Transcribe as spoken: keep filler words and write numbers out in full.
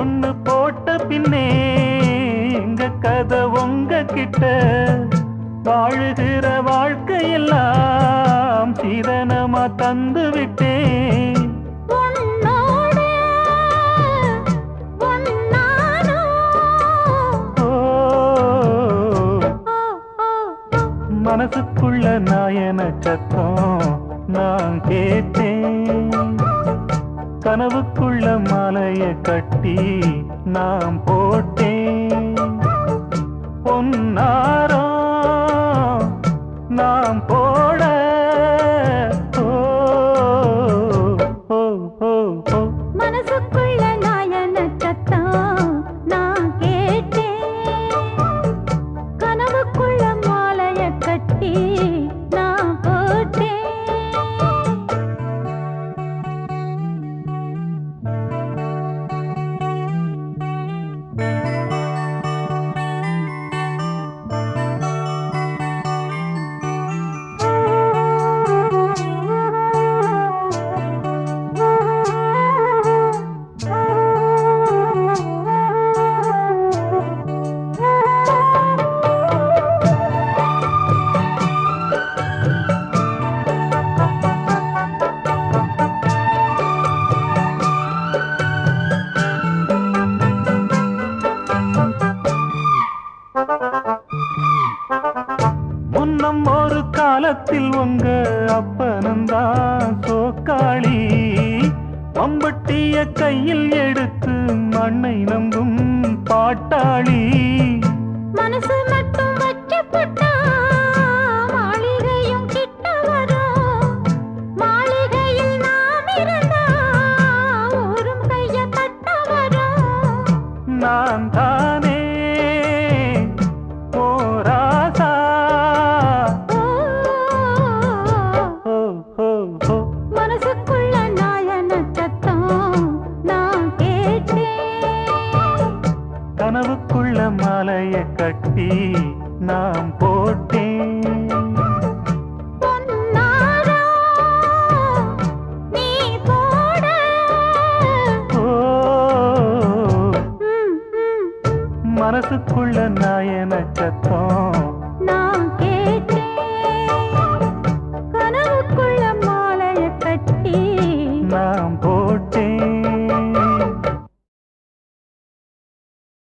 ஒன்னு போட்ட பின்னே எங்க கதை உங்க கிட்ட வாழுகிற வாழ்க்கையெல்லாம் சீதனமா தந்து விட்டேன். மனசுக்குள்ள நாயன சத்தம் நான் கேட்டேன். கனவுக்குள்ள மாலைய கட்டி நான் போட்டேன். பொன்னாரோ நாம் போட ஓ ஓ ஓ ஓ மனசுக்குள்ள நாயன சத்தம் நான் கேட்டேன். கனவுக்குள்ள மாலைய கட்டி நான் போட்டேன். முன்னம் ஒரு காலத்தில் உங்க அப்பனந்தான் சோக்காளி மம்பட்டிய கையில் எடுத்து மண்ணை நம்பும் பாட்டாளி. மனசு மட்டும் வச்சப்பட்டா மாளிகையும் கிட்ட வரும். மாளிகையில் நாம் இருந்தா ஊரும் கைய கட்ட வரும். நான் தானே மனசுக்குள்ள நாயன சத்தம் நான் கேட்டேன். கனவுக்குள்ள மாலைய கட்டி நாம் போட்டேன். பொன்னாரோ நீ போட ஓ மனசுக்குள்ள நாயன சத்தம்